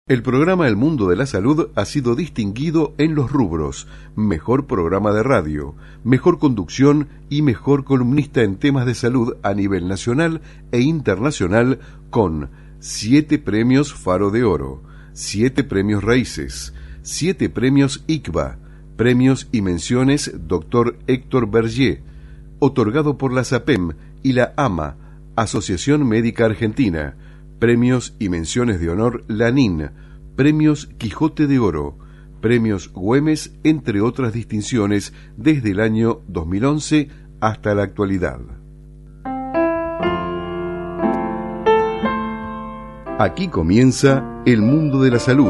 El programa El Mundo de la Salud ha sido distinguido en los rubros Mejor Programa de Radio, Mejor Conducción y Mejor Columnista en temas de salud a nivel nacional e internacional con 7 premios Faro de Oro, 7 premios Raíces, 7 premios ICBA, premios y menciones Dr. Héctor Bergier, otorgado por la SAPEM y la AMA, Asociación Médica Argentina, premios y menciones de honor Lanín, premios Quijote de Oro, premios Güemes, entre otras distinciones desde el año 2011 hasta la actualidad. Aquí comienza El Mundo de la Salud,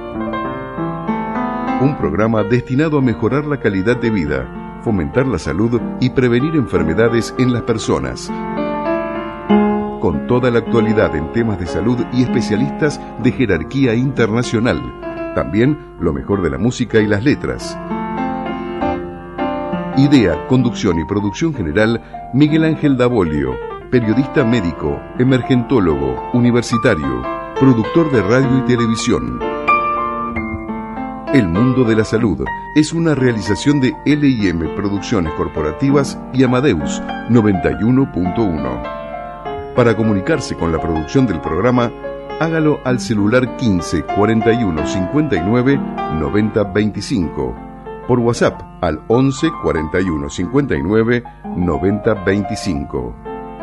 un programa destinado a mejorar la calidad de vida, fomentar la salud y prevenir enfermedades en las personas, con toda la actualidad en temas de salud y especialistas de jerarquía internacional. También lo mejor de la música y las letras. Idea, conducción y producción general, Miguel Ángel Davolio, periodista médico, emergentólogo, universitario, productor de radio y televisión. El Mundo de la Salud es una realización de L&M Producciones Corporativas y Amadeus 91.1. Para comunicarse con la producción del programa, hágalo al celular 15 41 59 90 25, por WhatsApp al 11 41 59 90 25.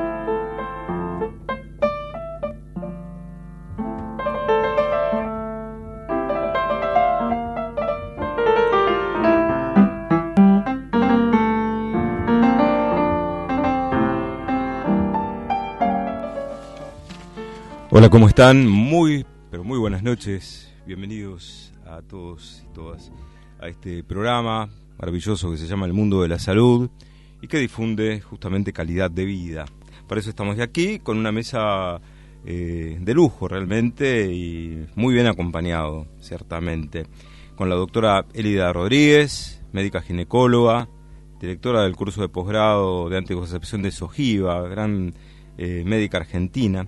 Hola, ¿cómo están? Muy buenas noches. Bienvenidos a todos y todas a este programa maravilloso que se llama El Mundo de la Salud y que difunde justamente calidad de vida. Para eso estamos aquí con una mesa de lujo realmente y muy bien acompañado, ciertamente, con la doctora Elida Rodríguez, médica ginecóloga, directora del curso de posgrado de anticoncepción de SOGIVA, gran médica argentina,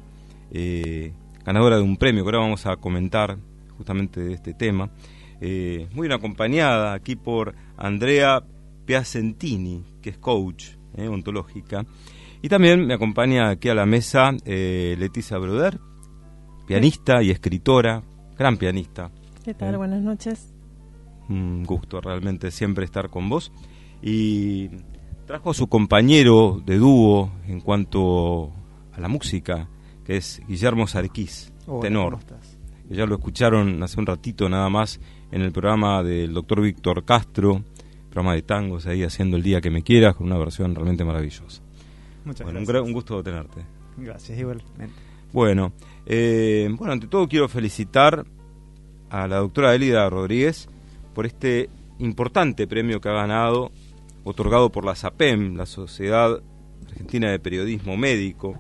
ganadora de un premio que ahora vamos a comentar justamente de este tema, muy bien acompañada aquí por Andrea Piacentini, que es coach ontológica, y también me acompaña aquí a la mesa Leticia Bruder, pianista y escritora, gran pianista. ¿Qué tal? Buenas noches. Un gusto realmente siempre estar con vos. Y trajo a su compañero de dúo en cuanto a la música, que es Guillermo Sarquís, tenor. Que ya lo escucharon hace un ratito nada más en el programa del doctor Víctor Castro, programa de tangos ahí haciendo El Día que Me Quieras, con una versión realmente maravillosa. Muchas gracias. Un gusto tenerte. Gracias, igualmente. Bueno, ante todo quiero felicitar a la doctora Elida Rodríguez por este importante premio que ha ganado, otorgado por la SAPEM, la Sociedad Argentina de Periodismo Médico,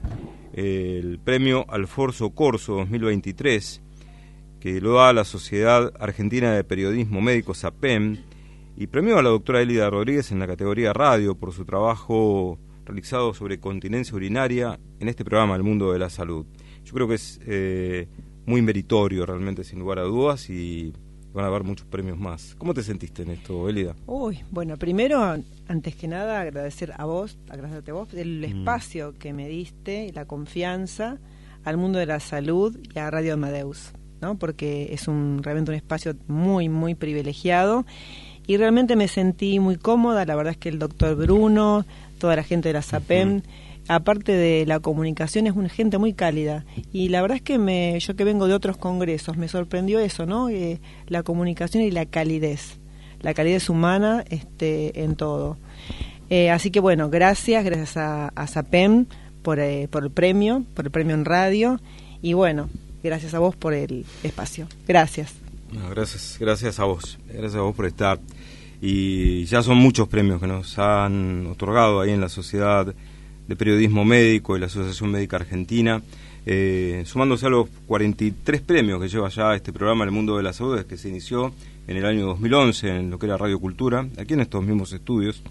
el premio Alfonso Corso 2023, que lo da la Sociedad Argentina de Periodismo Médico SAPEM, y premió a la doctora Elida Rodríguez en la categoría radio por su trabajo realizado sobre continencia urinaria en este programa El Mundo de la Salud. Yo creo que es muy meritorio realmente, sin lugar a dudas, y van a haber muchos premios más. ¿Cómo te sentiste en esto, Elida? Bueno, primero, antes que nada, agradecerte a vos el espacio que me diste y la confianza al Mundo de la Salud y a Radio Amadeus, ¿no? Porque es realmente un espacio muy, muy privilegiado y realmente me sentí muy cómoda. La verdad es que el doctor Bruno, toda la gente de la SAPEM, aparte de la comunicación, es una gente muy cálida, y la verdad es que yo que vengo de otros congresos, me sorprendió eso, ¿no? La comunicación y la calidez humana en todo. Así que bueno, gracias a SAPEM por el premio en radio, y bueno, gracias a vos por el espacio. Gracias. No, gracias a vos por estar. Y ya son muchos premios que nos han otorgado ahí en la Sociedad de Periodismo Médico y la Asociación Médica Argentina, sumándose a los 43 premios que lleva ya este programa El Mundo de la Salud, desde que se inició en el año 2011 en lo que era Radio Cultura, aquí en estos mismos estudios,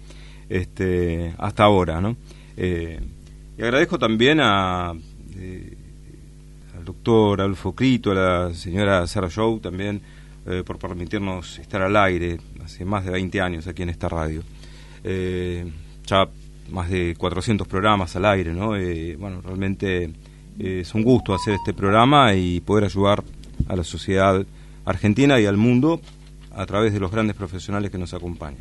hasta ahora, ¿no? Y agradezco también al al doctor Adolfo Crito, a la señora Sara Show también, por permitirnos estar al aire hace más de 20 años aquí en esta radio. Ya más de 400 programas al aire, ¿no? Bueno, realmente es un gusto hacer este programa y poder ayudar a la sociedad argentina y al mundo a través de los grandes profesionales que nos acompañan.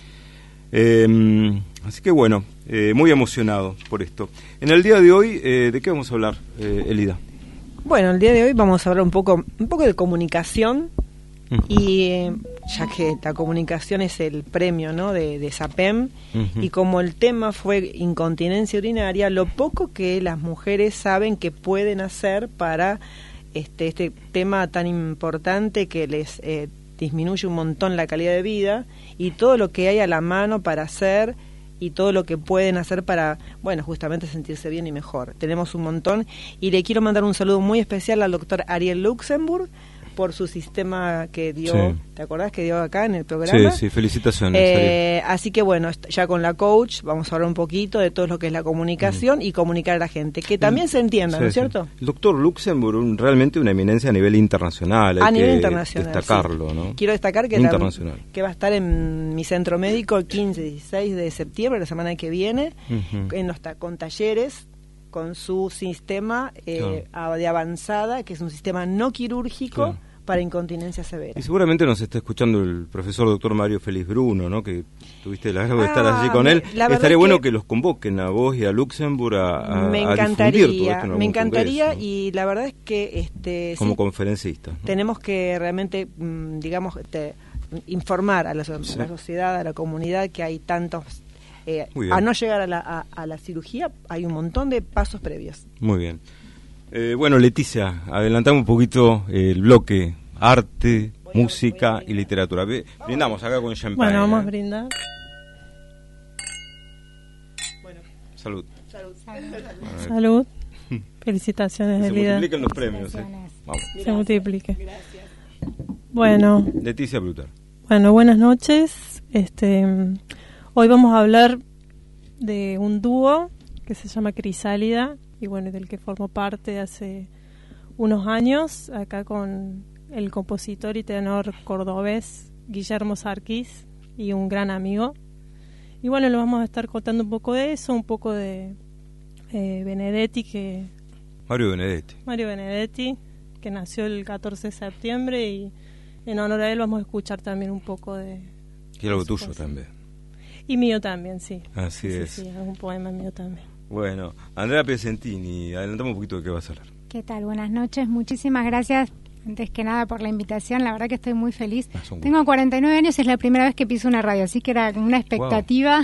Así que bueno, muy emocionado por esto. En el día de hoy, ¿de qué vamos a hablar, Elida? Bueno, el día de hoy vamos a hablar un poco de comunicación. Y ya que la comunicación es el premio, ¿no?, de SAPEM, y como el tema fue incontinencia urinaria, lo poco que las mujeres saben que pueden hacer para este tema tan importante que les disminuye un montón la calidad de vida, y todo lo que hay a la mano para hacer y todo lo que pueden hacer para, bueno, justamente sentirse bien y mejor. Tenemos un montón, y le quiero mandar un saludo muy especial al doctor Ariel Luxemburg por su sistema que dio, sí. ¿Te acordás que dio acá en el programa? Sí, felicitaciones. Así que bueno, ya con la coach vamos a hablar un poquito de todo lo que es la comunicación y comunicar a la gente, que también se entienda, ¿no es cierto? Sí. El doctor Luxemburg, realmente una eminencia a nivel internacional, hay que destacarlo, ¿no? Quiero destacar que va a estar en mi centro médico el 15 y 16 de septiembre, la semana que viene, con talleres, con su sistema de avanzada, que es un sistema no quirúrgico para incontinencia severa. Y seguramente nos está escuchando el profesor doctor Mario Félix Bruno, ¿no?, que tuviste el agrado de estar allí con él. Estaría bueno que los convoquen a vos y a Luxemburg a difundir todo esto. Me encantaría, ¿no? Y la verdad es que como conferencista, ¿no?, tenemos que realmente, digamos, informar a la sociedad, a la comunidad, que hay tantos... a no llegar a la cirugía hay un montón de pasos previos. Muy bien. Bueno, Leticia, adelantamos un poquito el bloque arte, música y literatura. Brindamos acá con champagne. Bueno, vamos a brindar. Bueno. Salud. Salud. Felicitaciones, que se multipliquen los premios. Vamos. Se multiplique. Gracias. Bueno. Leticia Brutal. Bueno, buenas noches. Hoy vamos a hablar de un dúo que se llama Crisálida, y bueno, del que formo parte hace unos años, acá con el compositor y tenor cordobés Guillermo Sarquís y un gran amigo. Y bueno, le vamos a estar contando un poco de eso, un poco de Benedetti, Mario Benedetti, que nació el 14 de septiembre, y en honor a él vamos a escuchar también un poco de... Y algo tuyo también. Y mío también, sí. Así es. Sí, es un poema mío también. Bueno, Andrea Piacentini, adelantamos un poquito de qué vas a hablar. ¿Qué tal? Buenas noches, muchísimas gracias antes que nada por la invitación, la verdad que estoy muy feliz. Tengo 49 años, es la primera vez que piso una radio, así que era una expectativa.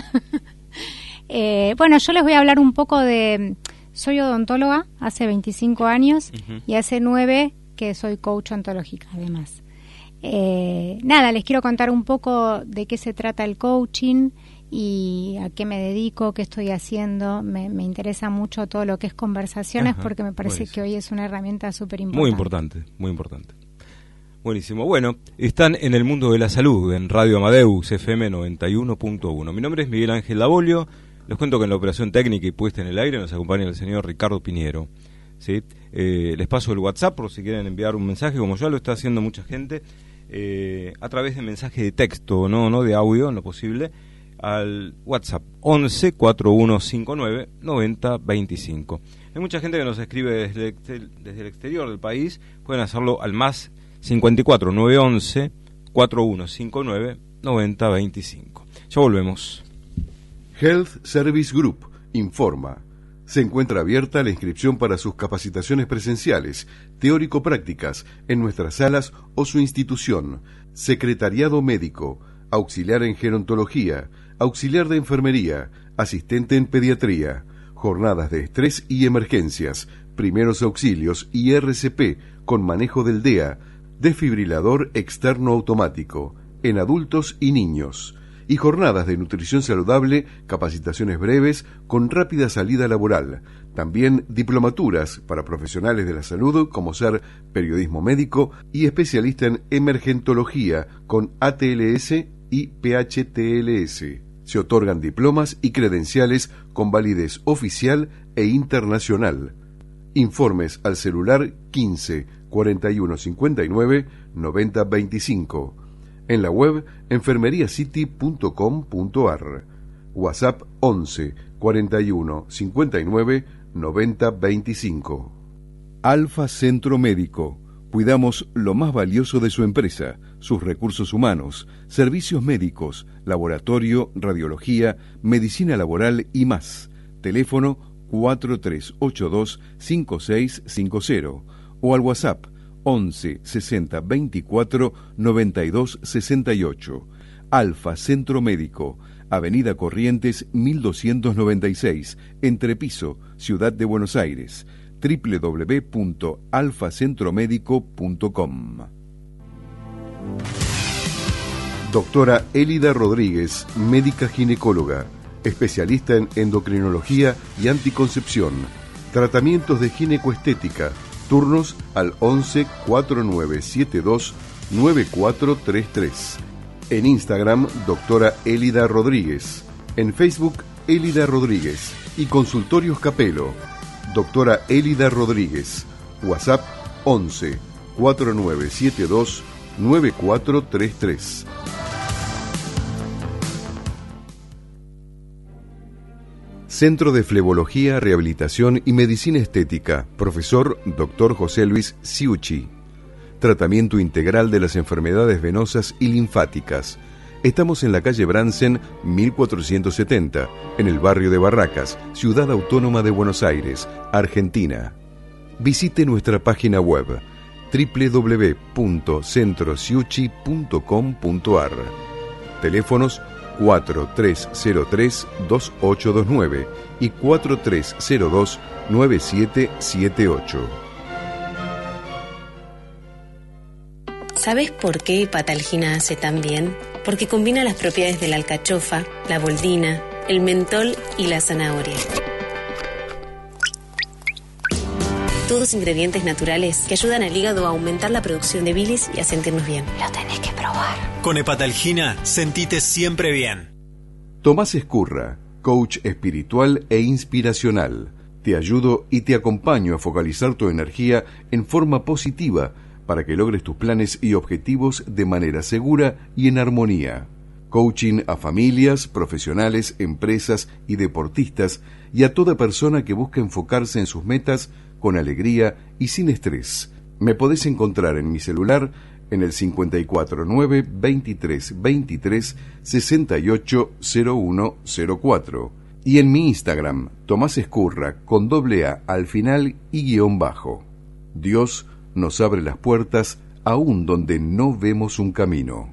Wow. Bueno, yo les voy a hablar un poco de... Soy odontóloga hace 25 años y hace 9 que soy coach ontológica además. Nada, les quiero contar un poco de qué se trata el coaching y a qué me dedico, qué estoy haciendo. Me interesa mucho todo lo que es conversaciones, porque me parece que hoy es una herramienta súper importante. Muy importante. Buenísimo. Bueno, están en el mundo de la salud, en Radio Amadeus, FM 91.1. Mi nombre es Miguel Ángel Labolio. Les cuento que en la operación técnica y puesta en el aire nos acompaña el señor Ricardo Piñero. ¿Sí? Les paso el WhatsApp por si quieren enviar un mensaje, como ya lo está haciendo mucha gente, a través de mensaje de texto, no de audio, en lo posible, al WhatsApp 11 4159 9025. Hay mucha gente que nos escribe desde el exterior del país, pueden hacerlo al más 54 911 4159 9025. Ya volvemos. Health Service Group informa. Se encuentra abierta la inscripción para sus capacitaciones presenciales, teórico-prácticas, en nuestras salas o su institución. Secretariado médico, auxiliar en gerontología, auxiliar de enfermería, asistente en pediatría, jornadas de estrés y emergencias, primeros auxilios y RCP con manejo del DEA, desfibrilador externo automático, en adultos y niños, y jornadas de nutrición saludable, capacitaciones breves con rápida salida laboral. También diplomaturas para profesionales de la salud como ser periodismo médico y especialista en emergentología con ATLS y PHTLS. Se otorgan diplomas y credenciales con validez oficial e internacional. Informes al celular 15 41 59 90 25. En la web enfermeriacity.com.ar. WhatsApp 11 41 59 90 25. Alfa Centro Médico. Cuidamos lo más valioso de su empresa, sus recursos humanos, servicios médicos, laboratorio, radiología, medicina laboral y más. Teléfono 4382-5650 o al WhatsApp 11 60 24 92 68. Alfa Centro Médico, Avenida Corrientes 1296, Entrepiso, Ciudad de Buenos Aires. www.alfacentromedico.com. Doctora Elida Rodríguez, médica ginecóloga, especialista en endocrinología y anticoncepción, tratamientos de ginecoestética, turnos al 11 4972 9433. En Instagram, doctora Elida Rodríguez. En Facebook, Elida Rodríguez. Y Consultorios Capelo, doctora Elida Rodríguez. WhatsApp 11 4972 9433. Centro de Flebología, Rehabilitación y Medicina Estética, profesor Dr. José Luis Ciucci. Tratamiento integral de las enfermedades venosas y linfáticas. Estamos en la calle Bransen 1470, en el barrio de Barracas, Ciudad Autónoma de Buenos Aires, Argentina. Visite nuestra página web www.centrociucci.com.ar. Teléfonos 4303-2829 y 4302-9778. ¿Sabes por qué Hepatalgina hace tan bien? Porque combina las propiedades de la alcachofa, la boldina, el mentol y la zanahoria. Todos ingredientes naturales que ayudan al hígado a aumentar la producción de bilis y a sentirnos bien. Lo tenés que probar. Con Hepatalgina, sentite siempre bien. Tomás Escurra, coach espiritual e inspiracional. Te ayudo y te acompaño a focalizar tu energía en forma positiva para que logres tus planes y objetivos de manera segura y en armonía. Coaching a familias, profesionales, empresas y deportistas y a toda persona que busca enfocarse en sus metas con alegría y sin estrés. Me podés encontrar en mi celular en el 549 23 23 68 0104 y en mi Instagram, Tomás Escurra, con @ al final y _. Dios nos abre las puertas aún donde no vemos un camino.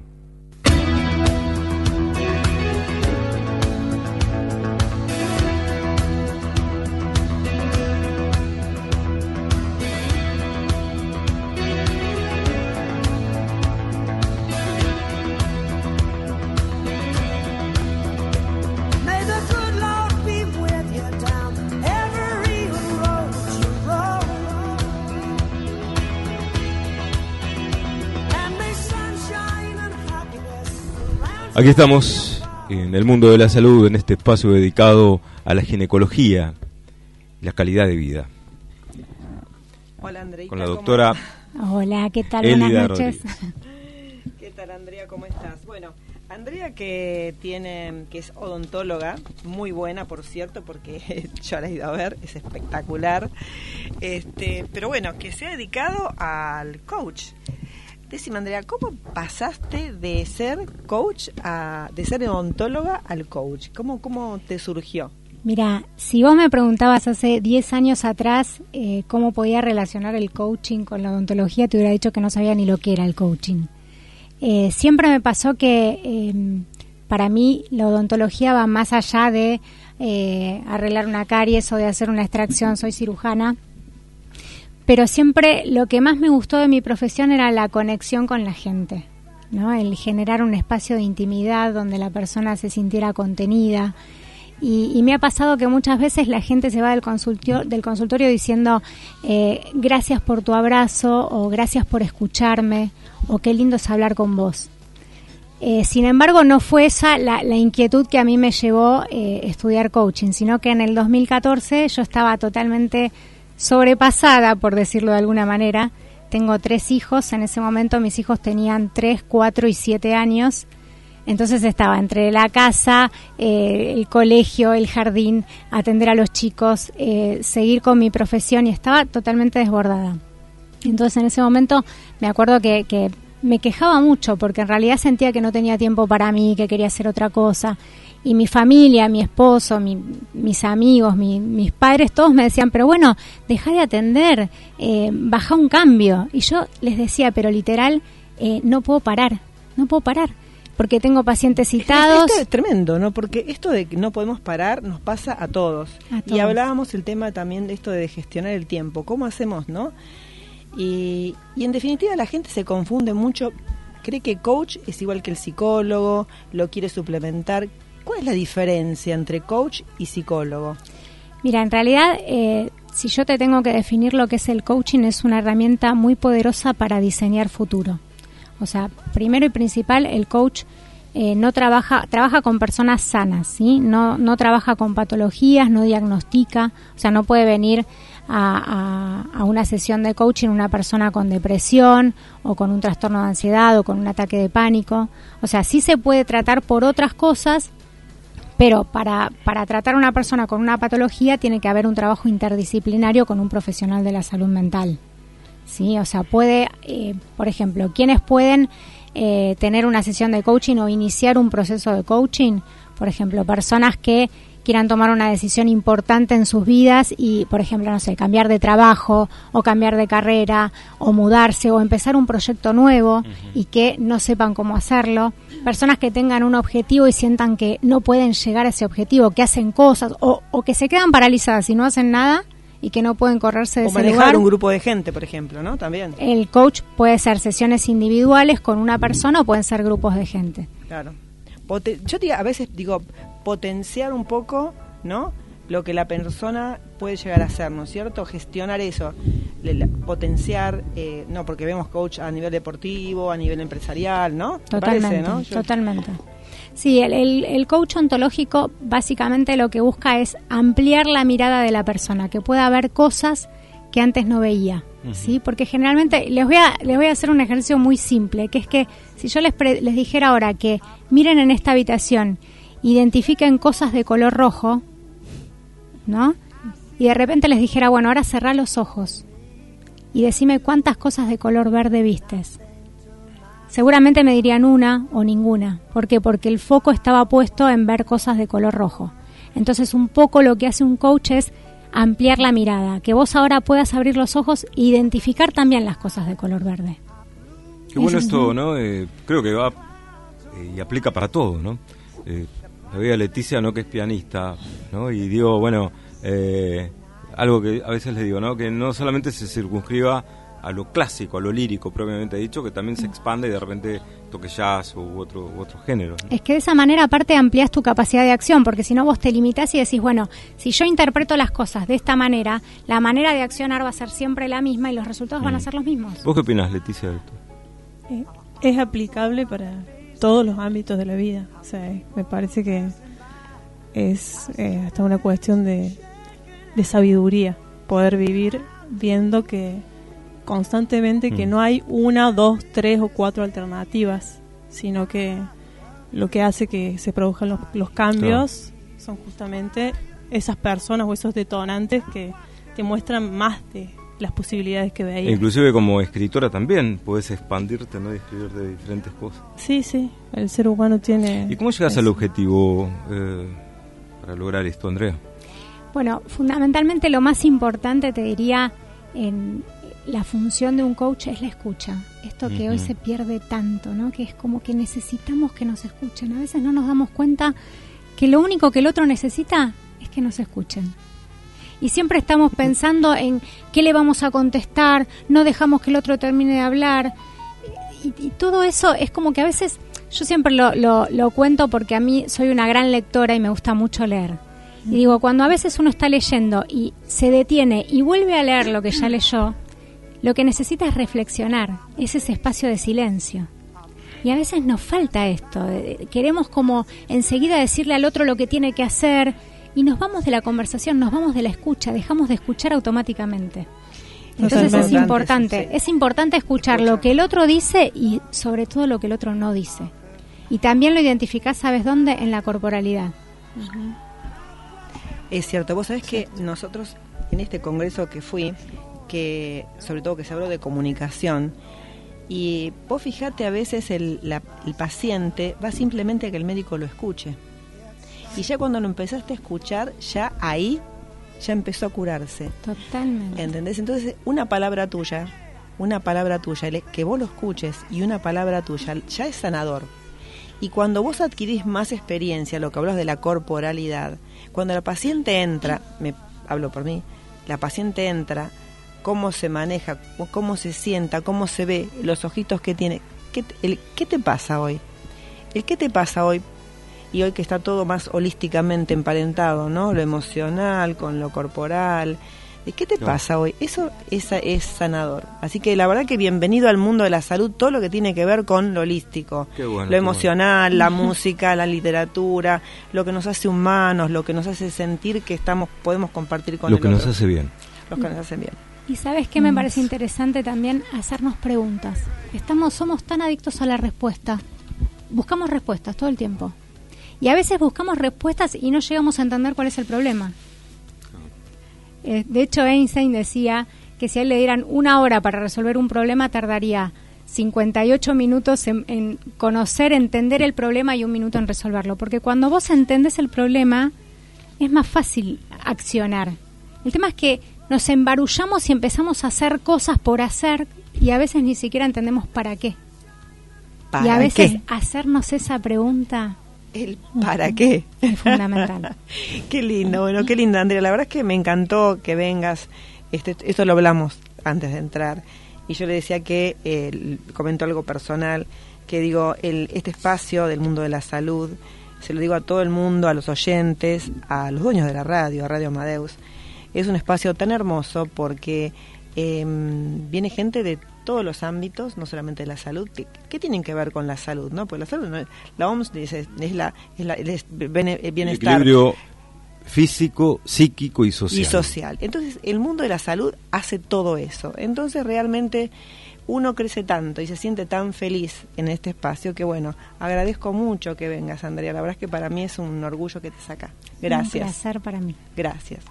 Aquí estamos en el mundo de la salud, en este espacio dedicado a la ginecología y la calidad de vida. Hola, Andreita. Con la doctora. Hola, ¿qué tal? Elida Buenas noches. ¿Qué tal, Andrea? ¿Cómo estás? Bueno, Andrea que es odontóloga, muy buena, por cierto, porque yo la he ido a ver, es espectacular. Pero bueno, que se ha dedicado al coach. Decime, Andrea, ¿cómo pasaste de ser coach de ser odontóloga al coach? ¿Cómo te surgió? Mira, si vos me preguntabas hace 10 años atrás cómo podía relacionar el coaching con la odontología, te hubiera dicho que no sabía ni lo que era el coaching. Siempre me pasó que para mí la odontología va más allá de arreglar una caries o de hacer una extracción. Soy cirujana. Pero siempre lo que más me gustó de mi profesión era la conexión con la gente, ¿no? El generar un espacio de intimidad donde la persona se sintiera contenida. Y me ha pasado que muchas veces la gente se va del consultorio diciendo gracias por tu abrazo, o gracias por escucharme, o qué lindo es hablar con vos. Sin embargo, no fue esa la inquietud que a mí me llevó estudiar coaching, sino que en el 2014 yo estaba totalmente sobrepasada, por decirlo de alguna manera. Tengo 3 hijos, en ese momento mis hijos tenían 3, 4 y 7 años, entonces estaba entre la casa, el colegio, el jardín, atender a los chicos, seguir con mi profesión, y estaba totalmente desbordada. Entonces en ese momento me acuerdo que me quejaba mucho porque en realidad sentía que no tenía tiempo para mí, que quería hacer otra cosa. Y mi familia, mi esposo, mis amigos, mis padres, todos me decían, pero bueno, deja de atender, baja un cambio. Y yo les decía, pero literal, no puedo parar, porque tengo pacientes citados. Esto es tremendo, ¿no? Porque esto de que no podemos parar nos pasa a todos. Y hablábamos el tema también de esto de gestionar el tiempo. ¿Cómo hacemos, no? Y en definitiva la gente se confunde mucho, cree que coach es igual que el psicólogo, lo quiere suplementar. ¿Cuál es la diferencia entre coach y psicólogo? Mira, en realidad, si yo te tengo que definir lo que es el coaching, es una herramienta muy poderosa para diseñar futuro. O sea, primero y principal, el coach no trabaja con personas sanas, ¿sí? No trabaja con patologías, no diagnostica, o sea, no puede venir a una sesión de coaching una persona con depresión o con un trastorno de ansiedad o con un ataque de pánico. O sea, sí se puede tratar por otras cosas, pero para tratar a una persona con una patología tiene que haber un trabajo interdisciplinario con un profesional de la salud mental, ¿sí? O sea, puede, por ejemplo, ¿quiénes pueden tener una sesión de coaching o iniciar un proceso de coaching? Por ejemplo, personas que quieran tomar una decisión importante en sus vidas y, por ejemplo, no sé, cambiar de trabajo o cambiar de carrera o mudarse o empezar un proyecto nuevo y que no sepan cómo hacerlo. Personas que tengan un objetivo y sientan que no pueden llegar a ese objetivo, que hacen cosas o que se quedan paralizadas y no hacen nada y que no pueden correrse de ese lugar. O manejar un grupo de gente, por ejemplo, ¿no? También. El coach puede ser sesiones individuales con una persona o pueden ser grupos de gente. Claro. Yo a veces digo potenciar un poco, ¿no? Lo que la persona puede llegar a hacer, ¿no es cierto? Gestionar eso, potenciar, no, porque vemos coach a nivel deportivo, a nivel empresarial, ¿no? Totalmente, ¿no? Totalmente. Sí, el coach ontológico básicamente lo que busca es ampliar la mirada de la persona, que pueda ver cosas que antes no veía, ¿sí? Porque generalmente les voy a hacer un ejercicio muy simple, que es que si yo les dijera ahora que miren en esta habitación, identifiquen cosas de color rojo, ¿no? Y de repente les dijera, bueno, ahora cerrá los ojos y decime cuántas cosas de color verde vistes. Seguramente me dirían una o ninguna. ¿Por qué? Porque el foco estaba puesto en ver cosas de color rojo. Entonces, un poco lo que hace un coach es ampliar la mirada, que vos ahora puedas abrir los ojos e identificar también las cosas de color verde. Qué bueno esto, ¿no? Creo que va y aplica para todo, ¿no? La veía Leticia, ¿no? Que es pianista, ¿no? Y digo, bueno, algo que a veces les digo, ¿no? Que no solamente se circunscriba a lo clásico, a lo lírico propiamente dicho, que también se expande y de repente toque jazz u otro género, ¿no? Es que de esa manera aparte amplias tu capacidad de acción, porque si no vos te limitás y decís, bueno, si yo interpreto las cosas de esta manera, la manera de accionar va a ser siempre la misma y los resultados van a ser los mismos. ¿Vos qué opinás, Leticia, de esto? Es aplicable para todos los ámbitos de la vida. O sea, me parece que es hasta una cuestión de sabiduría, poder vivir viendo que constantemente que no hay 1, 2, 3 o 4 alternativas, sino que lo que hace que se produzcan los cambios son justamente esas personas o esos detonantes que te muestran más de las posibilidades que veías. Inclusive como escritora también puedes expandirte, ¿no? Y escribir de diferentes cosas. Sí, el ser humano tiene... ¿Y cómo llegas al objetivo para lograr esto, Andrea? Bueno, fundamentalmente lo más importante, te diría, en la función de un coach es la escucha. Esto que hoy se pierde tanto, ¿no? Que es como que necesitamos que nos escuchen. A veces no nos damos cuenta que lo único que el otro necesita es que nos escuchen. Y siempre estamos pensando en qué le vamos a contestar, no dejamos que el otro termine de hablar. Y todo eso es como que a veces, yo siempre lo cuento porque a mí soy una gran lectora y me gusta mucho leer. Y digo, cuando a veces uno está leyendo y se detiene y vuelve a leer lo que ya leyó, lo que necesita es reflexionar, es ese espacio de silencio. Y a veces nos falta esto, queremos como enseguida decirle al otro lo que tiene que hacer, y nos vamos de la conversación, nos vamos de la escucha, dejamos de escuchar automáticamente. Entonces es importante escuchar lo que el otro dice y sobre todo lo que el otro no dice. Y también lo identificás, ¿sabes dónde? En la corporalidad. Uh-huh. Es cierto, vos sabés que nosotros en este congreso que fui, que sobre todo que se habló de comunicación, y vos fijate, a veces el paciente va simplemente a que el médico lo escuche. Y ya cuando lo empezaste a escuchar, ya ahí ya empezó a curarse. Totalmente. ¿Entendés? Entonces, una palabra tuya, que vos lo escuches y una palabra tuya, ya es sanador. Y cuando vos adquirís más experiencia, lo que hablas de la corporalidad, cuando la paciente entra, hablo por mí, la paciente entra, cómo se maneja, cómo se sienta, cómo se ve, los ojitos que tiene, ¿qué te pasa hoy? ¿Qué te pasa hoy? Y hoy que está todo más holísticamente emparentado, ¿no? Lo emocional con lo corporal. ¿Qué te pasa hoy? Eso es sanador. Así que la verdad que bienvenido al mundo de la salud, todo lo que tiene que ver con lo holístico. Lo emocional, la música, la literatura, lo que nos hace humanos, lo que nos hace sentir que podemos compartir con el otro. Lo que nos hace bien. Lo que nos hace bien. Y ¿sabes qué me parece interesante también? Hacernos preguntas. Somos tan adictos a la respuesta. Buscamos respuestas todo el tiempo. Y a veces buscamos respuestas y no llegamos a entender cuál es el problema. De hecho, Einstein decía que si a él le dieran 1 hora para resolver un problema, tardaría 58 minutos en conocer, entender el problema y 1 minuto en resolverlo. Porque cuando vos entendés el problema, es más fácil accionar. El tema es que nos embarullamos y empezamos a hacer cosas por hacer y a veces ni siquiera entendemos para qué. Y a veces hacernos esa pregunta... ¿El para qué? Es fundamental. Qué lindo, bueno, qué linda, Andrea. La verdad es que me encantó que vengas. Esto lo hablamos antes de entrar. Y yo le decía que, comentó algo personal, que digo, este espacio del mundo de la salud, se lo digo a todo el mundo, a los oyentes, a los dueños de la radio, a Radio Amadeus. Es un espacio tan hermoso porque viene gente de todos los ámbitos, no solamente de la salud, que tienen que ver con la salud, ¿no? Pues la salud, la OMS dice, es bienestar. Equilibrio físico, psíquico y social. Entonces, el mundo de la salud hace todo eso. Entonces, realmente, uno crece tanto y se siente tan feliz en este espacio que, bueno, agradezco mucho que vengas, Andrea. La verdad es que para mí es un orgullo que te saca. Gracias. Un placer para mí. Gracias.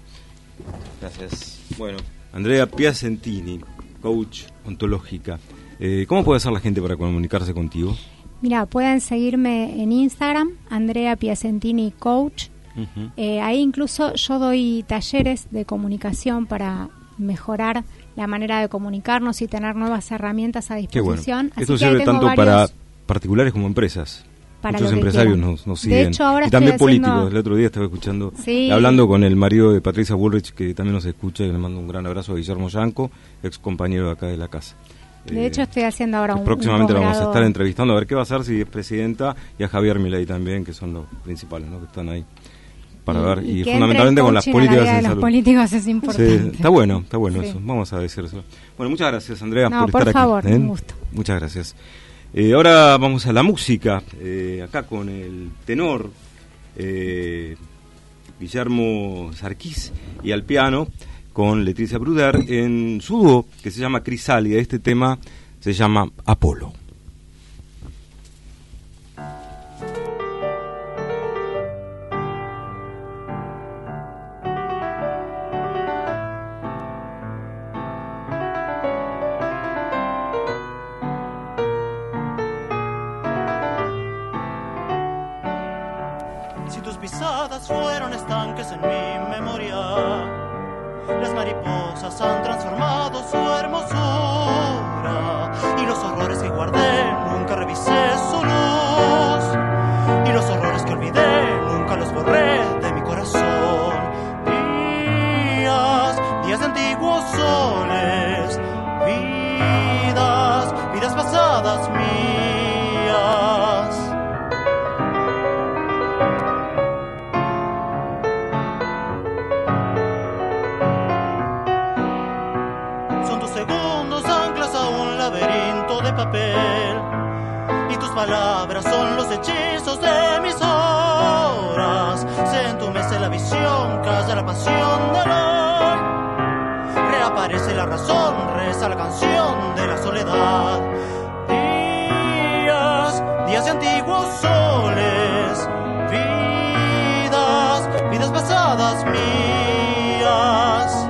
Gracias. Bueno, Andrea Piacentini, coach ontológica. ¿Cómo puede hacer la gente para comunicarse contigo? Mira, pueden seguirme en Instagram, Andrea Piacentini Coach. Uh-huh. Ahí incluso yo doy talleres de comunicación para mejorar la manera de comunicarnos y tener nuevas herramientas a disposición. Qué bueno. Esto sirve tanto para particulares como empresas. Muchos empresarios nos siguen. De hecho, ahora y también políticos. El otro día estaba escuchando, hablando con el marido de Patricia Bullrich, que también nos escucha, y le mando un gran abrazo a Guillermo Yanco, ex compañero de acá de la casa. De hecho, estoy haciendo ahora próximamente la vamos a estar entrevistando, a ver qué va a hacer, si es presidenta, y a Javier Milei también, que son los principales, ¿no? Que están ahí para ver, y fundamentalmente con las políticas en salud. Los políticos es importante. Sí, está bueno eso, vamos a decirlo. Bueno, muchas gracias, Andrea, por estar favor, aquí. Un gusto. Muchas gracias. Ahora vamos a la música, acá con el tenor Guillermo Sarquís, y al piano con Leticia Bruder en su dúo que se llama Crisálida. Este tema se llama Apolo. Si tus pisadas fueron estanques en mi memoria, las mariposas han transformado su hermosura, y los horrores que guardé nunca revisé su luz, y los horrores que olvidé nunca los borré de mi corazón. Días de antiguos soles, vidas pasadas mías. Papel, y tus palabras son los hechizos de mis horas. Se entumece pierde la visión, calla la pasión del hoy. Reaparece la razón, reza la canción de la soledad. Días de antiguos soles, vidas pasadas mías.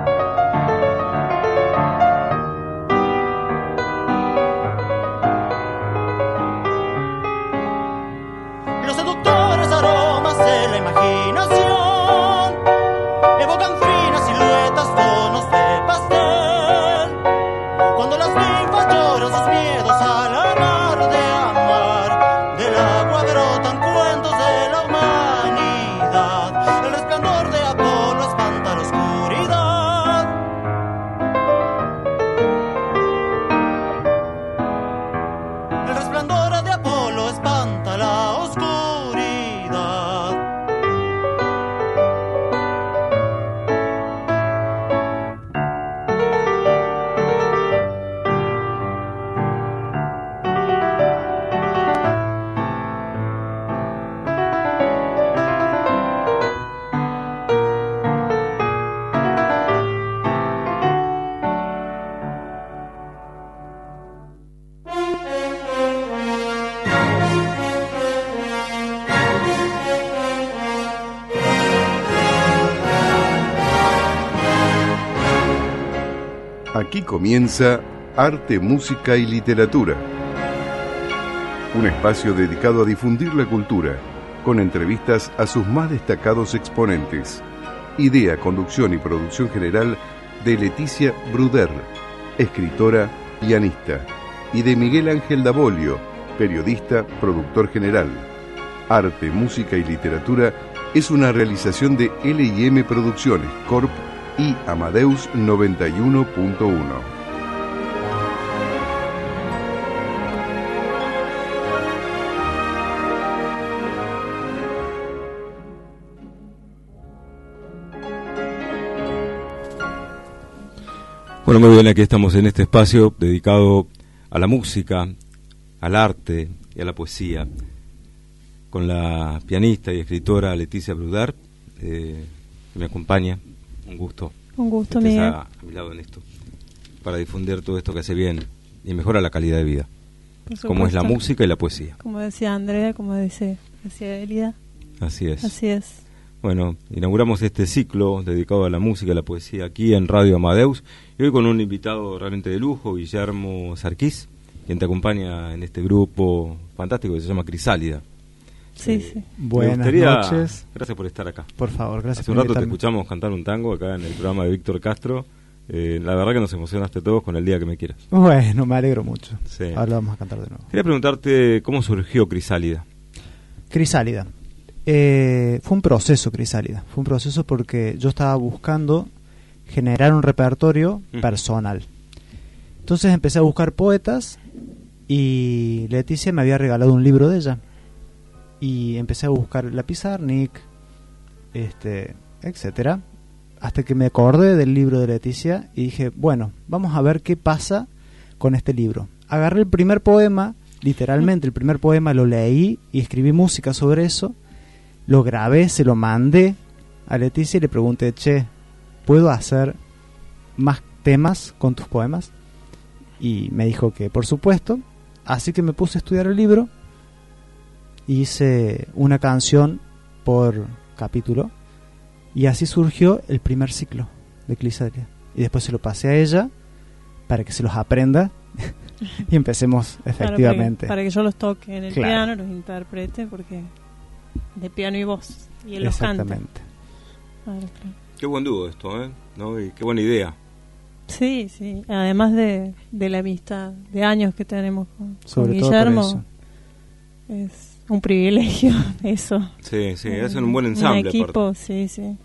Los seductores aromas de la imaginación evocan finas siluetas, tonos de pastel. Cuando las ninfas lloran sus miedos al amar de amar, del agua brotan cuentos de la humanidad. El resplandor de Apolo espanta la oscuridad. El resplandor de Apolo espanta la oscuridad. Aquí comienza Arte, Música y Literatura, un espacio dedicado a difundir la cultura, con entrevistas a sus más destacados exponentes. Idea, conducción y producción general de Leticia Bruder, escritora, pianista, y de Miguel Ángel Davolio, periodista, productor general. Arte, Música y Literatura es una realización de L&M Producciones, Corp. Y Amadeus 91.1. Bueno, muy bien, aquí estamos en este espacio dedicado a la música, al arte y a la poesía, con la pianista y escritora Leticia Bruder, que me acompaña. Un gusto. Un gusto, Miguel. A mi lado en esto, para difundir todo esto que hace bien y mejora la calidad de vida, como es la música y la poesía. Como decía Andrea, como decía Elida. Así es. Así es. Bueno, inauguramos este ciclo dedicado a la música y la poesía aquí en Radio Amadeus, y hoy con un invitado realmente de lujo, Guillermo Sarquís, quien te acompaña en este grupo fantástico que se llama Crisálida. Sí, sí. Buenas noches. Gracias por estar acá. Por favor, gracias. Hace un rato te escuchamos cantar un tango acá en el programa de Víctor Castro. La verdad que nos emocionaste todos con El día que me quieras. Bueno, me alegro mucho. Sí. Ahora vamos a cantar de nuevo. Quería preguntarte cómo surgió Crisálida. Crisálida. Fue un proceso, Crisálida. Fue un proceso porque yo estaba buscando generar un repertorio personal. Entonces empecé a buscar poetas y Leticia me había regalado un libro de ella. Y empecé a buscar la Pizarnik, etcétera, hasta que me acordé del libro de Leticia y dije, bueno, vamos a ver qué pasa con este libro. Agarré el primer poema, literalmente el primer poema lo leí y escribí música sobre eso, lo grabé, se lo mandé a Leticia y le pregunté, che, ¿puedo hacer más temas con tus poemas? Y me dijo que por supuesto, así que me puse a estudiar el libro. Hice una canción por capítulo y así surgió el primer ciclo de Crisálida. Y después se lo pasé a ella para que se los aprenda y empecemos efectivamente. Para que yo los toque en el piano, los interprete, porque de piano y voz, y él los canta. Exactamente. Claro. Qué buen dúo esto, ¿no? Y qué buena idea. Sí, sí. Además de la amistad de años que tenemos con Sobre todo Guillermo, es un privilegio eso. Sí, sí, hacen un buen ensamble. Un equipo, aparte. Sí.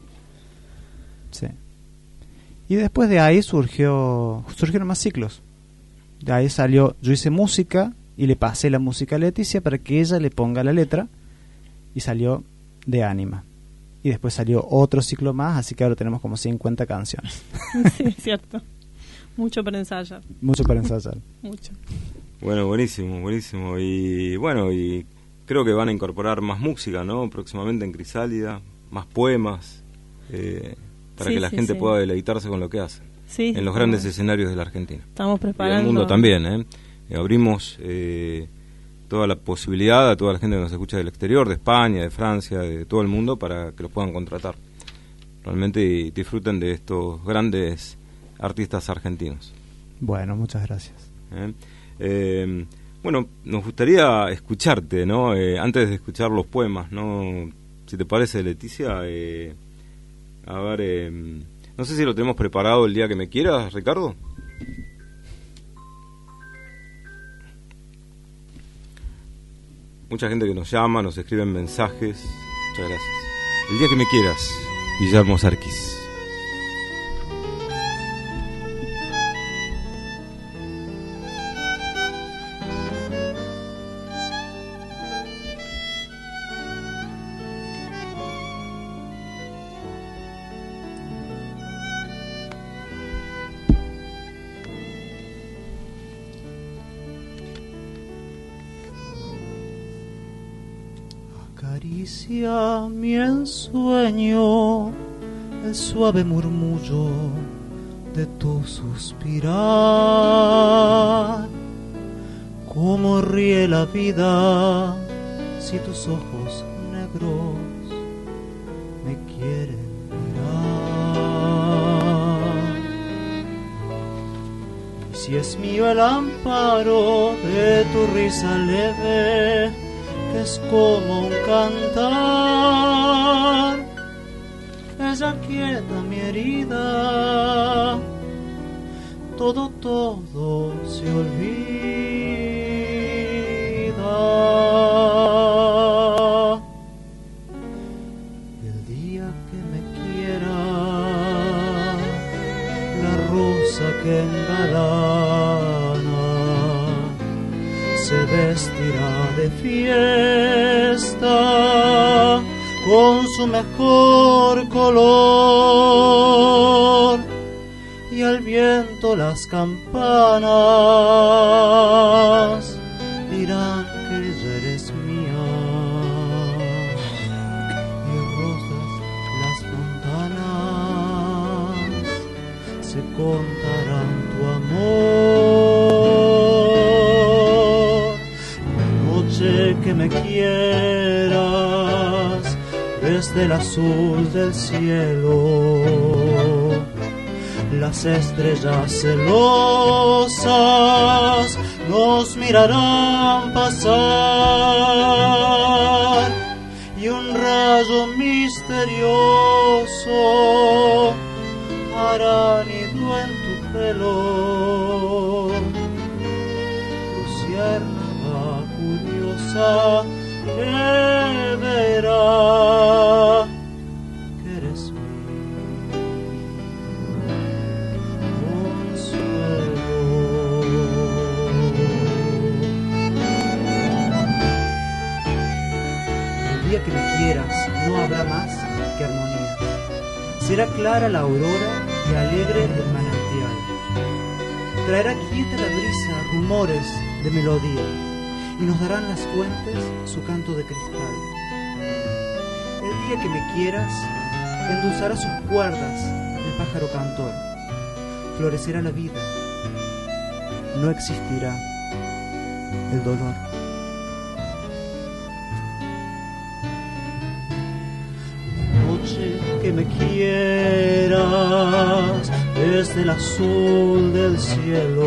Y después de ahí surgieron más ciclos. De ahí salió, yo hice música y le pasé la música a Leticia para que ella le ponga la letra y salió de Ánima. Y después salió otro ciclo más, así que ahora tenemos como 50 canciones. Sí, es cierto. Mucho para ensayar. Mucho para ensayar. Mucho. Bueno, buenísimo. Y bueno, y creo que van a incorporar más música, ¿no? Próximamente en Crisálida, más poemas, para que la gente pueda deleitarse con lo que hacen en los grandes escenarios de la Argentina. Estamos preparando. Y del mundo también, abrimos toda la posibilidad a toda la gente que nos escucha del exterior, de España, de Francia, de todo el mundo, para que los puedan contratar. Realmente disfruten de estos grandes artistas argentinos. Bueno, muchas gracias. Bueno, nos gustaría escucharte, ¿no? Antes de escuchar los poemas, ¿no? Si te parece, Leticia, a ver, no sé si lo tenemos preparado el día que me quieras, Ricardo. Mucha gente que nos llama, nos escriben mensajes. Muchas gracias. El día que me quieras, Guillermo Sarquís. Acaricia mi ensueño el suave murmullo de tu suspirar. Cómo ríe la vida si tus ojos negros me quieren mirar. Y si es mío el amparo de tu risa leve, que es como un cantar, ella quieta mi herida, todo se olvida. El día que me quiera, la rosa que engalana se vestirá de fiesta con su mejor color, y al viento las campanas dirán que ya eres mía, y rosas las fontanas se contarán tu amor. La noche que me quieras desde el azul del cielo, las estrellas celosas nos mirarán pasar, y un rayo misterioso hará nido en tu pelo. Luciérnaga curiosa que verá que eres mi consuelo. El día que me quieras no habrá más que armonías. Será clara la aurora y alegre el manantial. Traerá quieta la brisa rumores de melodía, y nos darán las fuentes su canto de cristal. El día que me quieras endulzará sus cuerdas el pájaro cantor. Florecerá la vida, no existirá el dolor. La noche que me quieras desde el azul del cielo,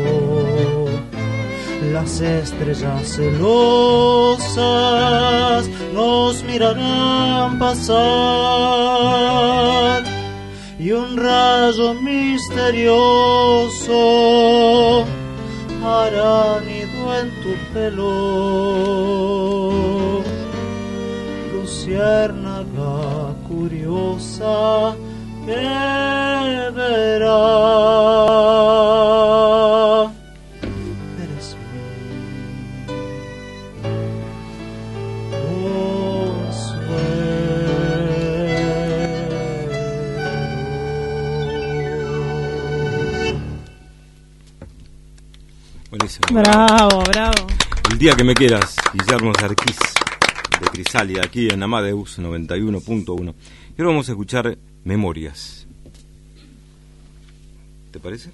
las estrellas celosas nos mirarán pasar, y un rayo misterioso hará nido en tu pelo. Luciérnaga curiosa que verá eres mi Buenísimo. Bravo, bravo. El día que me quieras, Guillermo Sarquís. de Crisálida aquí en Amadeus 91.1. Y ahora vamos a escuchar Memorias. ¿Te parece?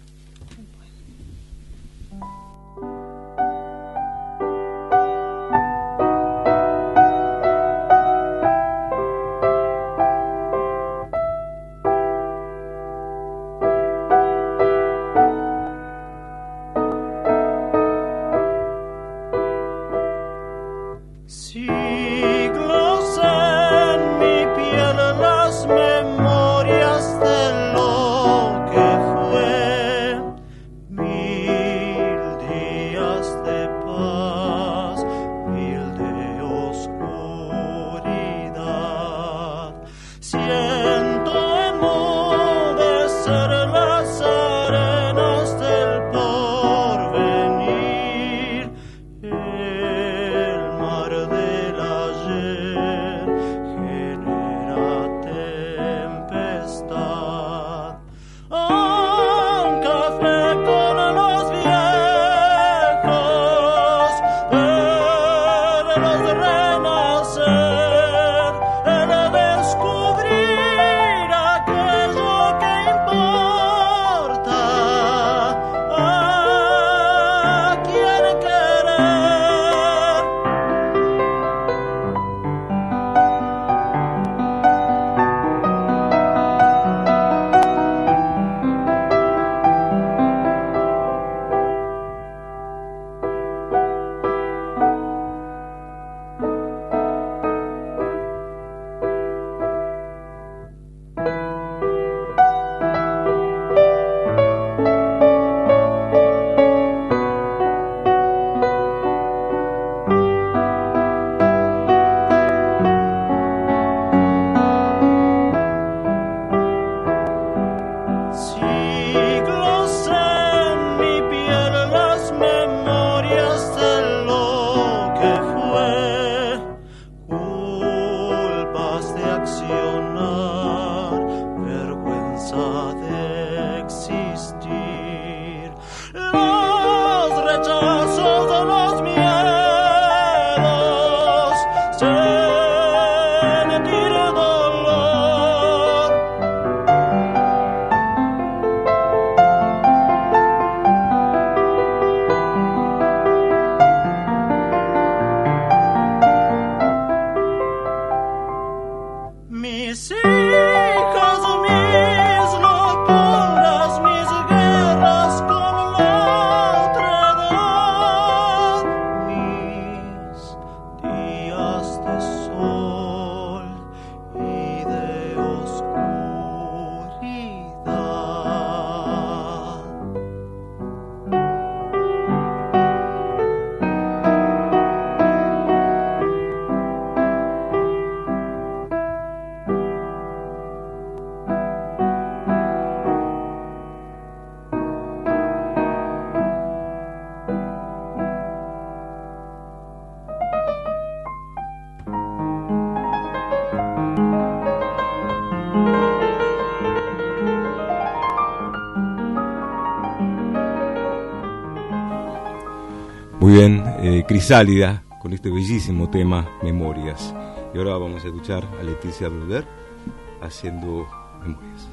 Muy bien, Crisálida con este bellísimo tema Memorias. Y ahora vamos a escuchar a Leticia Bluder haciendo Memorias.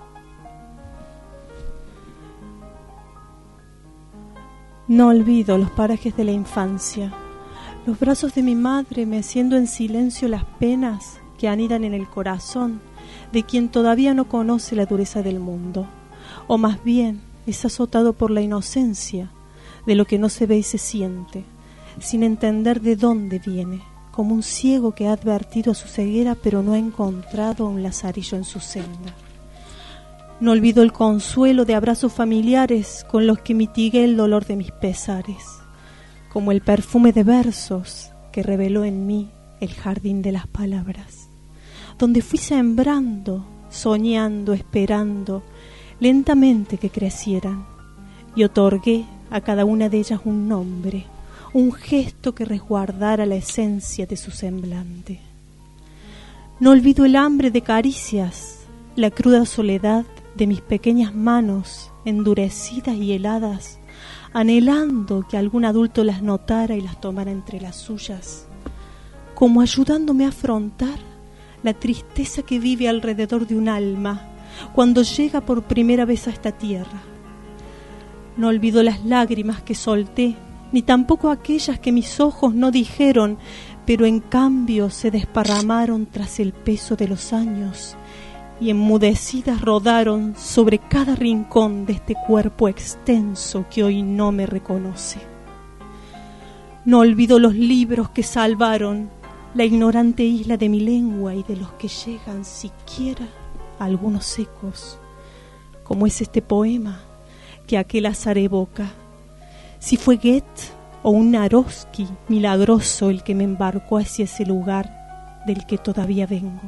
No olvido los parajes de la infancia, los brazos de mi madre meciendo en silencio las penas que anidan en el corazón de quien todavía no conoce la dureza del mundo, o más bien es azotado por la inocencia de lo que no se ve y se siente, sin entender de dónde viene, como un ciego que ha advertido su ceguera pero no ha encontrado un lazarillo en su senda. No olvido el consuelo de abrazos familiares con los que mitigué el dolor de mis pesares, como el perfume de versos que reveló en mí el jardín de las palabras, donde fui sembrando, soñando, esperando, lentamente que crecieran, y otorgué a cada una de ellas un nombre, un gesto que resguardara la esencia de su semblante. No olvido el hambre de caricias, la cruda soledad de mis pequeñas manos endurecidas y heladas, anhelando que algún adulto las notara y las tomara entre las suyas. como ayudándome a afrontar la tristeza que vive alrededor de un alma cuando llega por primera vez a esta tierra. No olvido las lágrimas que solté, ni tampoco aquellas que mis ojos no dijeron, pero en cambio se desparramaron tras el peso de los años y enmudecidas rodaron sobre cada rincón de este cuerpo extenso que hoy no me reconoce. No olvido los libros que salvaron la ignorante isla de mi lengua y de los que llegan siquiera a algunos ecos, como es este poema que aquel azar evoca. Si fue Goethe o un Naroski milagroso el que me embarcó hacia ese lugar del que todavía vengo.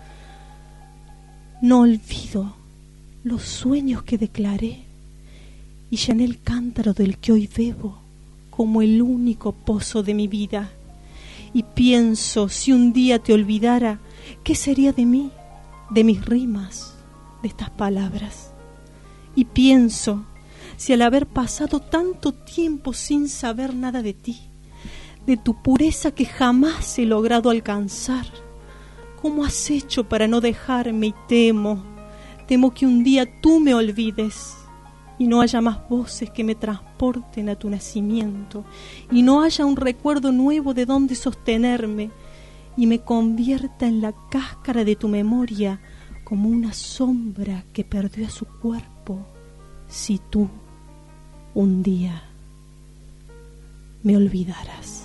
No olvido los sueños que declaré y llené el cántaro del que hoy bebo como el único pozo de mi vida. Y pienso, si un día te olvidara, ¿qué sería de mí, de mis rimas, de estas palabras? Y pienso, si al haber pasado tanto tiempo sin saber nada de ti, de tu pureza que jamás he logrado alcanzar, ¿cómo has hecho para no dejarme? Y temo que un día tú me olvides y no haya más voces que me transporten a tu nacimiento y no haya un recuerdo nuevo de donde sostenerme y me convierta en la cáscara de tu memoria como una sombra que perdió a su cuerpo si tú un día me olvidaras.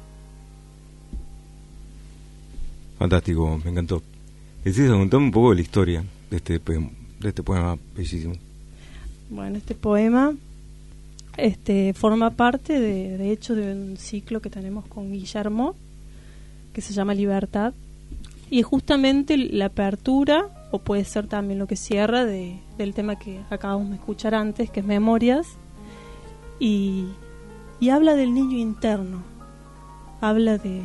Fantástico, me encantó. ¿Quisieras contar un poco de la historia de este poema bellísimo? Bueno, este poema forma parte de hecho de un ciclo que tenemos con Guillermo que se llama Libertad, y es justamente la apertura, o puede ser también lo que cierra del tema que acabamos de escuchar antes, que es Memorias, y habla del niño interno, habla de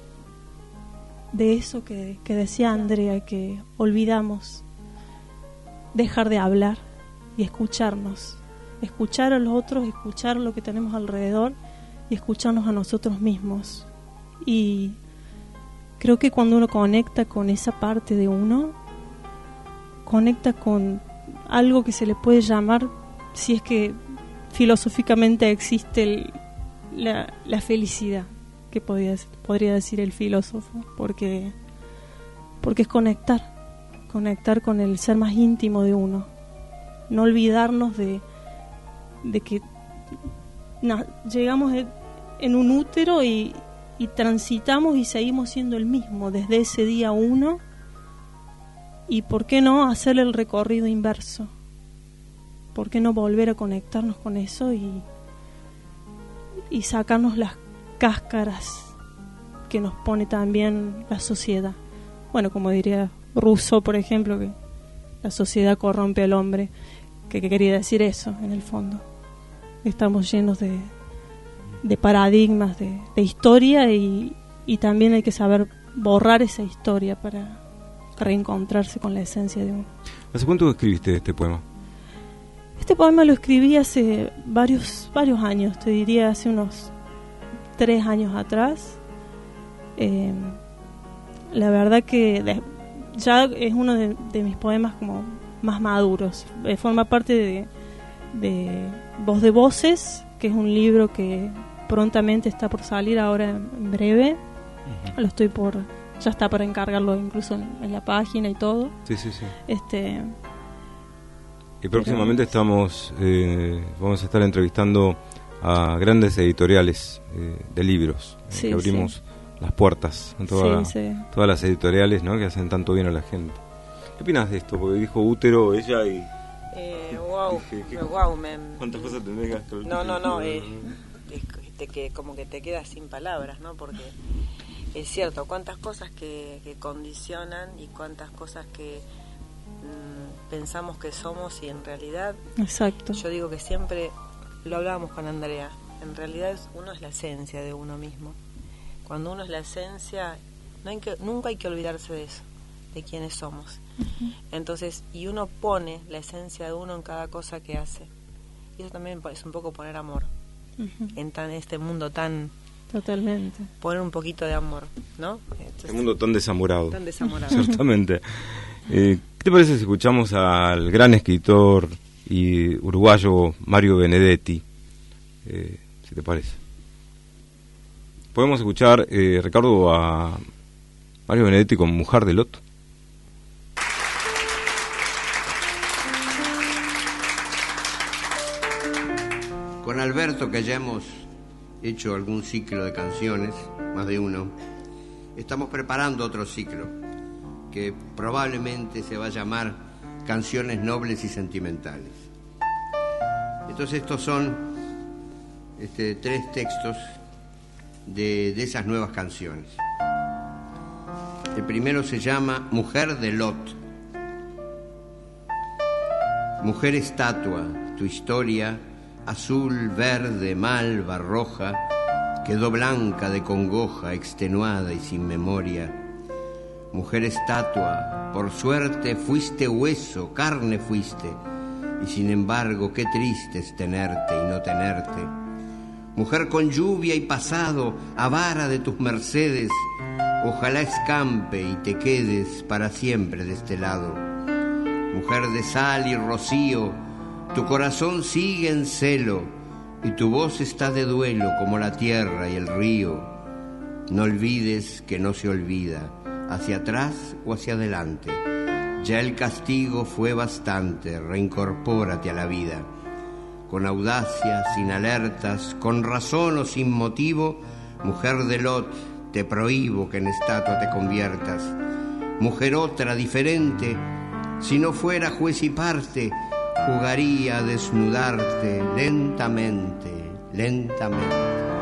eso que decía Andrea, que olvidamos, dejar de hablar y escucharnos, escuchar a los otros, escuchar lo que tenemos alrededor y escucharnos a nosotros mismos. Y creo que cuando uno conecta con esa parte de uno, conecta con algo que se le puede llamar, si es que filosóficamente existe la felicidad, que podría decir el filósofo, porque es conectar con el ser más íntimo de uno, no olvidarnos de que llegamos en un útero y transitamos y seguimos siendo el mismo desde ese día uno, y por qué no hacer el recorrido inverso, por qué no volver a conectarnos con eso y sacarnos las cáscaras que nos pone también la sociedad. Bueno, como diría Rousseau, por ejemplo, que la sociedad corrompe al hombre, que quería decir eso en el fondo. Estamos llenos de paradigmas, de historia, y también hay que saber borrar esa historia para reencontrarse con la esencia de uno. ¿Hace cuánto escribiste este poema? Este poema lo escribí hace varios años, te diría hace unos 3 años atrás. La verdad que ya es uno de mis poemas como más maduros. Forma parte de Voz de Voces, que es un libro que prontamente está por salir ahora en breve. Uh-huh. Ya está para encargarlo incluso en la página y todo. Sí. Y próximamente vamos a estar entrevistando a grandes editoriales de libros, que abrimos las puertas en todas las editoriales, ¿no?, que hacen tanto bien a la gente. ¿Qué opinas de esto? Porque dijo útero ella y... ¿Cuántas cosas tendré que hacer? No, que como que te quedas sin palabras, ¿no? Porque es cierto, cuántas cosas que condicionan y cuántas cosas que pensamos que somos y en realidad... Exacto. Yo digo que siempre, lo hablábamos con Andrea, en realidad uno es la esencia de uno mismo. Cuando uno es la esencia, nunca hay que olvidarse de eso, de quiénes somos. Uh-huh. Entonces, y uno pone la esencia de uno en cada cosa que hace. Y eso también es un poco poner amor. Uh-huh. En este mundo tan Totalmente. Poner un poquito de amor, ¿no? El mundo tan desamorado. Tan desamorado. Ciertamente. ¿Qué te parece si escuchamos al gran escritor y uruguayo Mario Benedetti? Si te parece. Podemos escuchar, Ricardo, a Mario Benedetti con Mujer de Lot. Con Alberto, que ya hemos hecho algún ciclo de canciones, más de uno, estamos preparando otro ciclo que probablemente se va a llamar Canciones Nobles y Sentimentales. Entonces estos son 3 textos de esas nuevas canciones. El primero se llama Mujer de Lot. Mujer estatua, tu historia, azul, verde, malva, roja, quedó blanca de congoja, extenuada y sin memoria. Mujer estatua, por suerte fuiste hueso, carne fuiste, y sin embargo qué triste es tenerte y no tenerte. Mujer con lluvia y pasado, avara de tus mercedes, ojalá escampe y te quedes para siempre de este lado. Mujer de sal y rocío, tu corazón sigue en celo y tu voz está de duelo como la tierra y el río. No olvides que no se olvida, hacia atrás o hacia adelante. Ya el castigo fue bastante, reincorpórate a la vida. Con audacia, sin alertas, con razón o sin motivo, mujer de Lot, te prohíbo que en estatua te conviertas. Mujer otra, diferente, si no fuera juez y parte, jugaría a desnudarte lentamente, lentamente.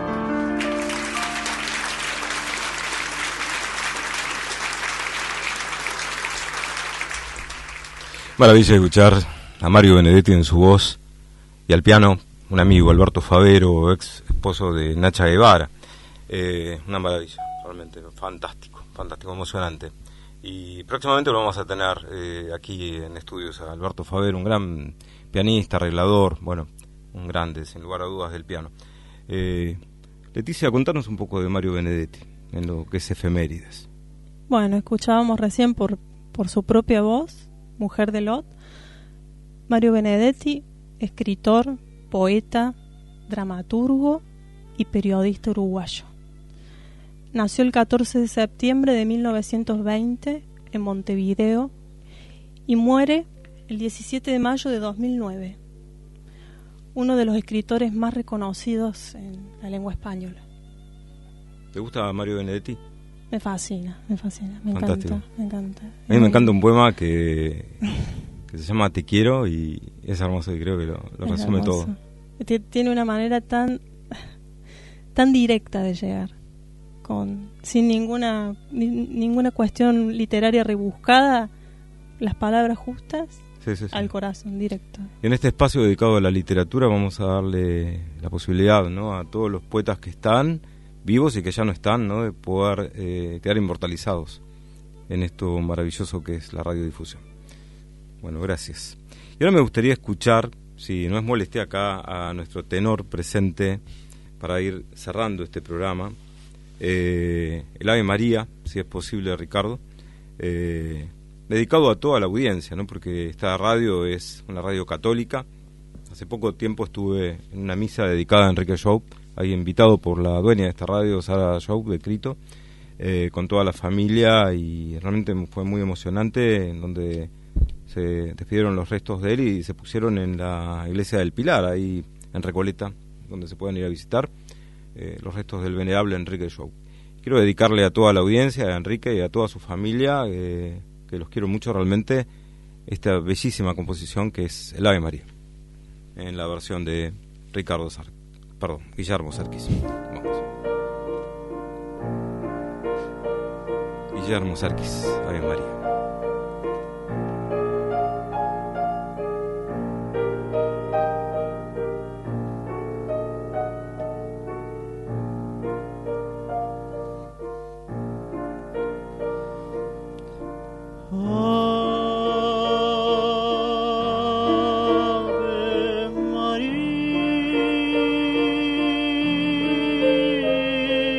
Maravilla escuchar a Mario Benedetti en su voz y al piano un amigo, Alberto Favero, ex esposo de Nacha Guevara. Una maravilla, realmente fantástico, emocionante. Y próximamente lo vamos a tener aquí en estudios a Alberto Favero, un gran pianista, arreglador, bueno, un grande, sin lugar a dudas, del piano. Leticia, contanos un poco de Mario Benedetti, en lo que es efemérides. Bueno, escuchábamos recién por su propia voz, Mujer de Lot, Mario Benedetti, escritor, poeta, dramaturgo y periodista uruguayo. Nació el 14 de septiembre de 1920 en Montevideo y muere el 17 de mayo de 2009. Uno de los escritores más reconocidos en la lengua española. ¿Te gusta Mario Benedetti? Me fascina, me Fantástico. encanta. A mí me encanta un poema que se llama Te quiero y es hermoso y creo que lo resume hermoso. Todo. Tiene una manera tan directa de llegar. Sin ninguna cuestión literaria rebuscada, las palabras justas sí. al corazón, directo. Y en este espacio dedicado a la literatura vamos a darle la posibilidad, ¿no?, a todos los poetas que están vivos y que ya no están, ¿no?, de poder quedar inmortalizados en esto maravilloso que es la radiodifusión. Bueno, gracias. Y ahora me gustaría escuchar, si no es molestia acá, a nuestro tenor presente para ir cerrando este programa. El Ave María, si es posible, Ricardo, dedicado a toda la audiencia, ¿no?, porque esta radio es una radio católica. Hace poco tiempo estuve en una misa dedicada a Enrique Joup, ahí invitado por la dueña de esta radio, Sara Joup, de Crito, con toda la familia, y realmente fue muy emocionante, en donde se despidieron los restos de él y se pusieron en la iglesia del Pilar, ahí en Recoleta, donde se pueden ir a visitar los restos del venerable Enrique Joup. Quiero dedicarle a toda la audiencia, a Enrique y a toda su familia, que los quiero mucho realmente, esta bellísima composición que es el Ave María, en la versión de Guillermo Sárquis. Vamos. Guillermo Sárquis, Ave María. Ave María.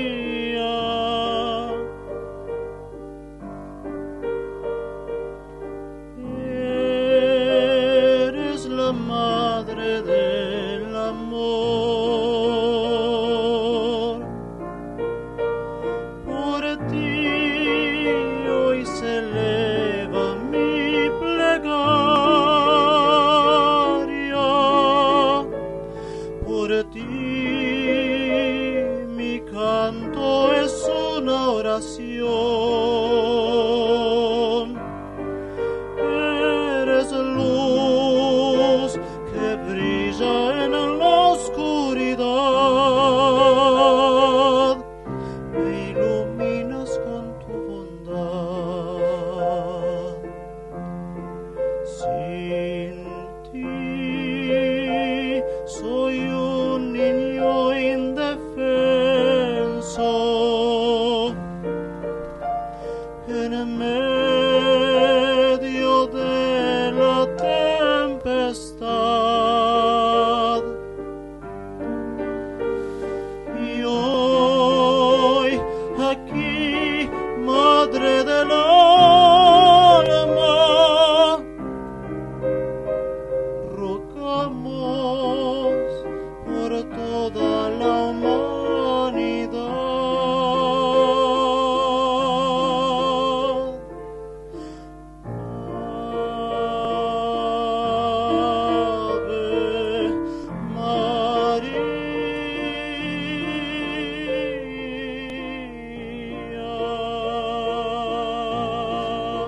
inspiración. Eres luz que brilla en la oscuridad, me iluminas con tu bondad. Sin ti soy un niño indefenso en medio de la tempestad. Y hoy aquí, Madre del alma, rogamos por toda la humanidad. Ave María.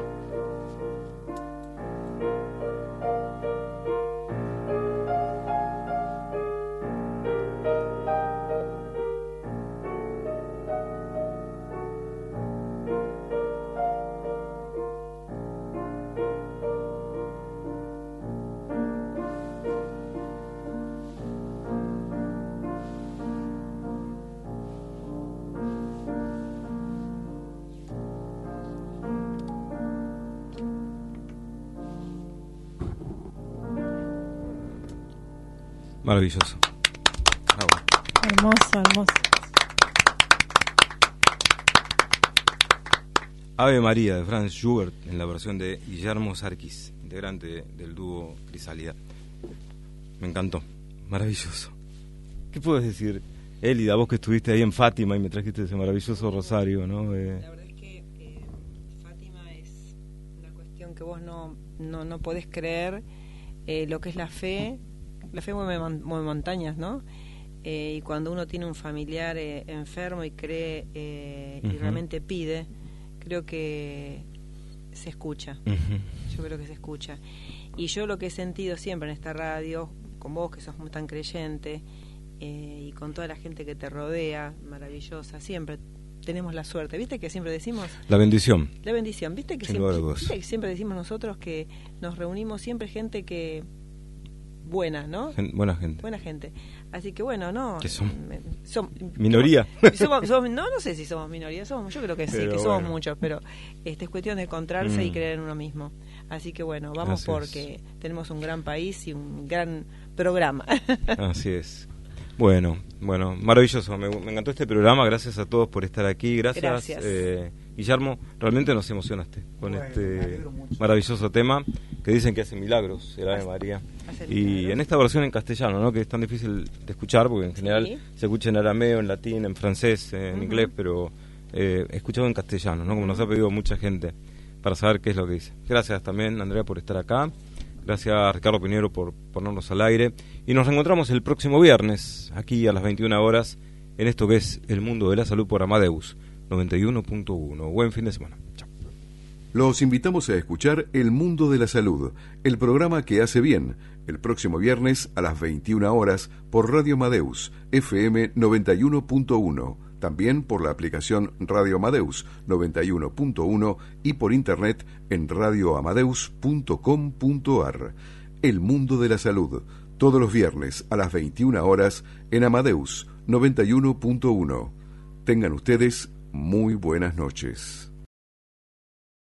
Maravilloso. Bravo. Hermoso, hermoso. Ave María de Franz Schubert en la versión de Guillermo Sarkis, integrante del dúo Crisálida. Me encantó. Maravilloso. ¿Qué puedes decir, Elida, vos que estuviste ahí en Fátima y me trajiste ese maravilloso rosario, ¿no? La verdad es que Fátima es una cuestión que vos no podés creer, lo que es la fe mueve montañas, ¿no? Y cuando uno tiene un familiar enfermo y cree y realmente pide, creo que se escucha. Yo creo que se escucha. Y yo lo que he sentido siempre en esta radio, con vos que sos muy tan creyente, y con toda la gente que te rodea, maravillosa, siempre tenemos la suerte. ¿Viste que siempre decimos? La bendición. La bendición. ¿Viste que siempre decimos nosotros que nos reunimos siempre gente que buena, ¿no? Buena gente. Buena gente. Así que bueno, no. ¿Qué son? ¿Minoría? No sé si somos minoría, yo creo que sí, pero que somos muchos, pero es cuestión de encontrarse y creer en uno mismo. Así que bueno, vamos porque tenemos un gran país y un gran programa. Así es. Bueno, maravilloso. Me encantó este programa. Gracias a todos por estar aquí. Gracias. Guillermo, realmente nos emocionaste con este maravilloso tema que dicen que hace milagros, el Ave María. Y en esta versión en castellano, ¿no? Que es tan difícil de escuchar porque en general se escucha en arameo, en latín, en francés, en inglés, pero escuchado en castellano, ¿no? Como nos ha pedido mucha gente para saber qué es lo que dice. Gracias también, Andrea, por estar acá. Gracias a Ricardo Piñero por ponernos al aire. Y nos reencontramos el próximo viernes, aquí a las 21 horas, en esto que es El Mundo de la Salud por Amadeus 91.1. Buen fin de semana. Chao. Los invitamos a escuchar El Mundo de la Salud, el programa que hace bien, el próximo viernes a las 21 horas por Radio Amadeus, FM 91.1. También por la aplicación Radio Amadeus 91.1 y por internet en radioamadeus.com.ar. El Mundo de la Salud, todos los viernes a las 21 horas en Amadeus 91.1. Tengan ustedes muy buenas noches.